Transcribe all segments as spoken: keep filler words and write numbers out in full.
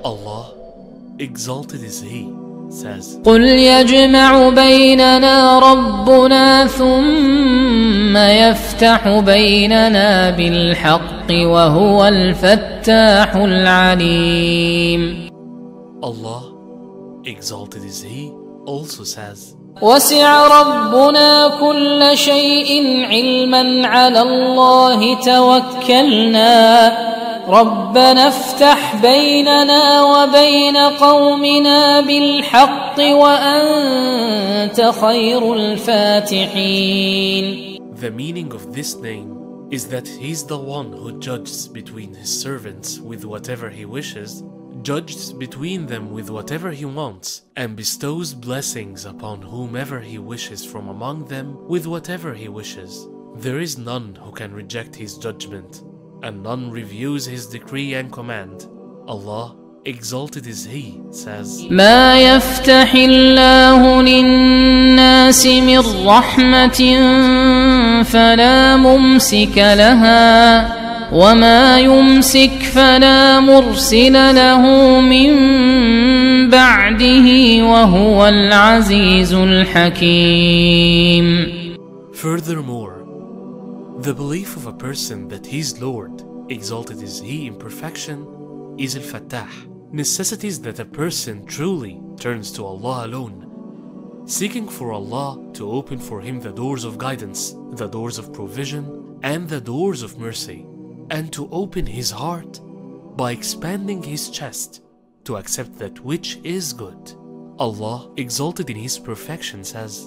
Allah, exalted is He, says, قل يجمع بيننا ربنا ثم يفتح بيننا بالحق وهو الفتاح العليم. Allah, exalted is He, also says, وسع ربنا كل شيء علما على الله توكلنا ربنا افتح بيننا وبين قومنا بالحق وأنت خير الفاتحين. The meaning of this name is that He's the one who judges between His servants with whatever He wishes, judges between them with whatever He wants, and bestows blessings upon whomever He wishes from among them with whatever He wishes. There is none who can reject His judgment, and none reviews His decree and command. Allah, exalted is He, says, ما يفتح الله للناس من رحمة فلا ممسك لها وما يمسك فلا مرسل له من بعده وهو العزيز الحكيم. Furthermore, the belief of a person that his Lord, exalted is He in perfection, is Al-Fattah, necessitates that a person truly turns to Allah alone, seeking for Allah to open for him the doors of guidance, the doors of provision, and the doors of mercy, and to open his heart by expanding his chest to accept that which is good. Allah, exalted in His perfection, says,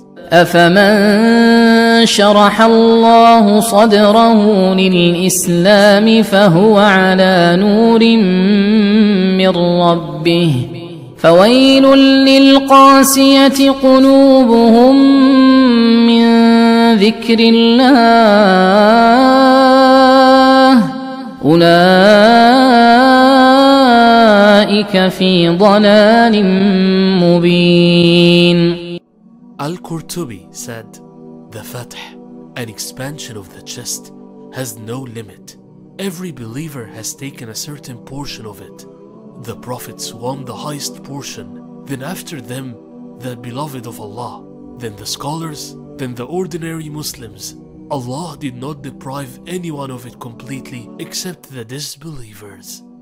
أفمن شرح الله صدره للإسلام فهو على نور من ربه فويل للقاسية قلوبهم من ذكر الله أولئك في ضلال مبين. Al-Qurtubi said, the Fath, an expansion of the chest, has no limit. Every believer has taken a certain portion of it. The prophets won the highest portion, then after them the beloved of Allah, then the scholars, then the ordinary Muslims. Allah did not deprive anyone of it completely except the disbelievers.